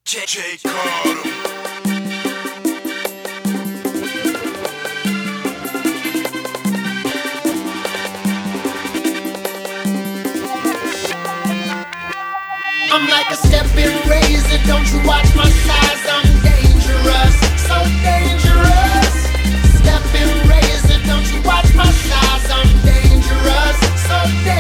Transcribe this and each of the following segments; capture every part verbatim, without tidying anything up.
J. J. Carter. I'm like a stepping razor, don't you watch my size, I'm dangerous, so dangerous. Stepping razor, don't you watch my size, I'm dangerous, so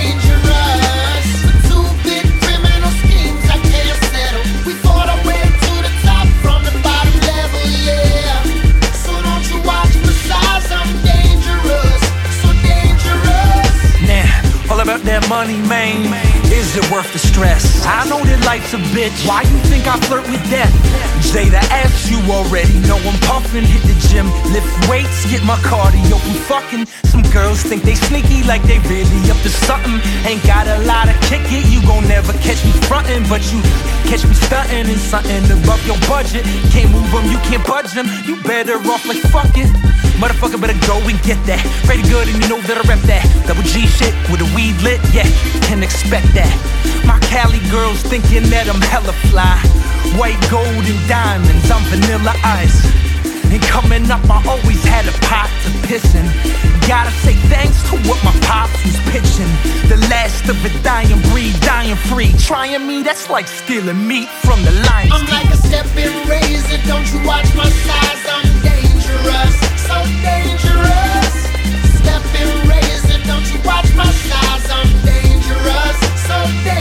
dangerous. For two big criminal schemes I can't settle, we fought our way to the top from the bottom level, yeah. So don't you watch my size, I'm dangerous, so dangerous. Nah, all about that money, man. Is it worth the stress? I know that life's a bitch. Why you think I flirt with death? Jada asked, you already know I'm puffin'. Hit the gym, lift weights, get my cardio from fucking. Some girls think they sneaky like they really up to something. Ain't got a lot of kick it, you gon' never catch me frontin'. But you catch me stuntin' in something above your budget. Can't move them, you can't budge them. You better off like fuck it. Motherfucker better go and get that. Pretty good and you know that I rep that. Double G shit with a weed lit, yeah, can expect that. My Cali girls thinking that I'm hella fly. White gold and diamonds, I'm vanilla ice. And coming up I always had a pot to piss in. Gotta say thanks to what my pops was pitching. The last of a dying breed, dying free. Trying me, that's like stealing meat from the lions. I'm like a stepping razor, don't you watch my size, I'm dangerous, so dangerous. Stepping razor, don't you watch my size, I'm dangerous, so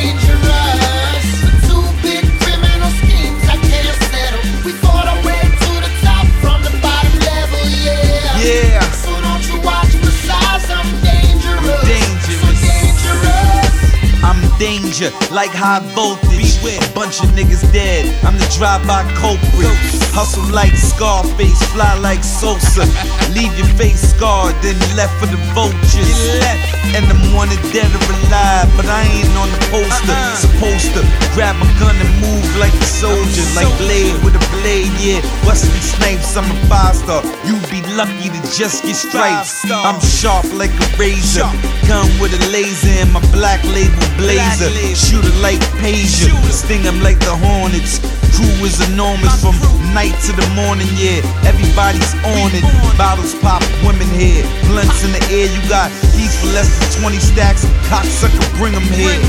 dangerous. For two big criminal schemes I can't settle, we fought our way to the top from the bottom level, yeah. Yeah. So don't you watch my size, I'm dangerous, Dangerous. so dangerous. I'm danger, like high voltage. A bunch of niggas dead, I'm the drive-by culprit. Hustle like Scarface, fly like Sosa. Leave your face scarred, then left for the vultures. And I'm wanted dead or alive, but I ain't on the poster. Supposed to grab a gun and move like a soldier. Like Blade with a blade, yeah. Wesley Snipes, I'm a five-star. You'd be lucky to just get stripes. I'm sharp like a razor. Gun with a laser and my black label blazer. Shooter like Pager, sting him like the Hornets. Crew is enormous from night to the morning, yeah. Everybody's on it. Bottles pop, women here. Blunts in the air, you got keys for less than twenty stacks. Cocksucker, bring them here.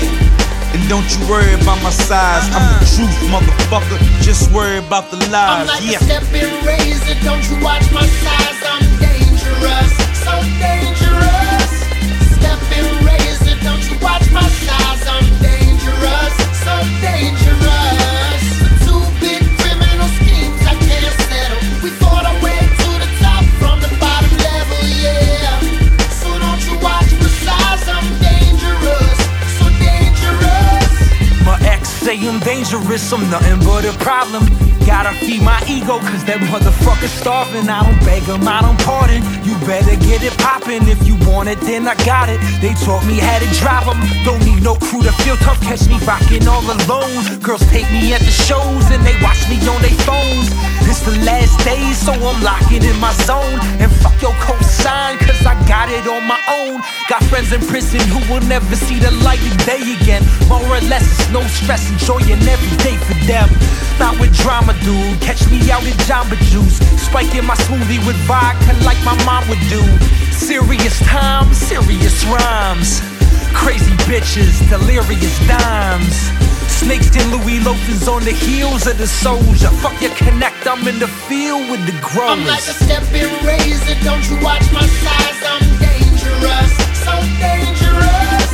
And don't you worry about my size. I'm the truth, motherfucker. Just worry about the lies. I'm like Yeah. a stepping razor, don't you watch my size, I'm dangerous, so dangerous. Stepping razor, don't you watch my size, I'm dangerous, so dangerous. For two big criminal schemes I can't settle, we fought our way to the top from the bottom level, yeah. So don't you watch my size, I'm dangerous, so dangerous. My ex say I'm dangerous, I'm nothing but a problem. Gotta feed my ego, cause that motherfucker's starving. I don't beg him, I don't pardon. You better get it poppin', if you want it, then I got it. They taught me how to drive them, don't need no crew to feel tough. Catch me rockin' all alone. Girls take me at the shows, and they watch me on their phones. It's the last days, so I'm locking in my zone. And fuck your cosign, cause I got it on my own. Got friends in prison who will never see the light of day again. More or less, it's no stress, enjoying every day for them. Not with drama, dude, catch me out in Jamba Juice. Spiking my smoothie with vodka like my mom would do. Serious time, serious rhymes. Crazy bitches, delirious dimes. Snakeskin Louis loafers on the heels of the soldier. Fuck your connect, I'm in the field with the growers. I'm like a stepping razor, don't you watch my size, I'm dangerous, so dangerous.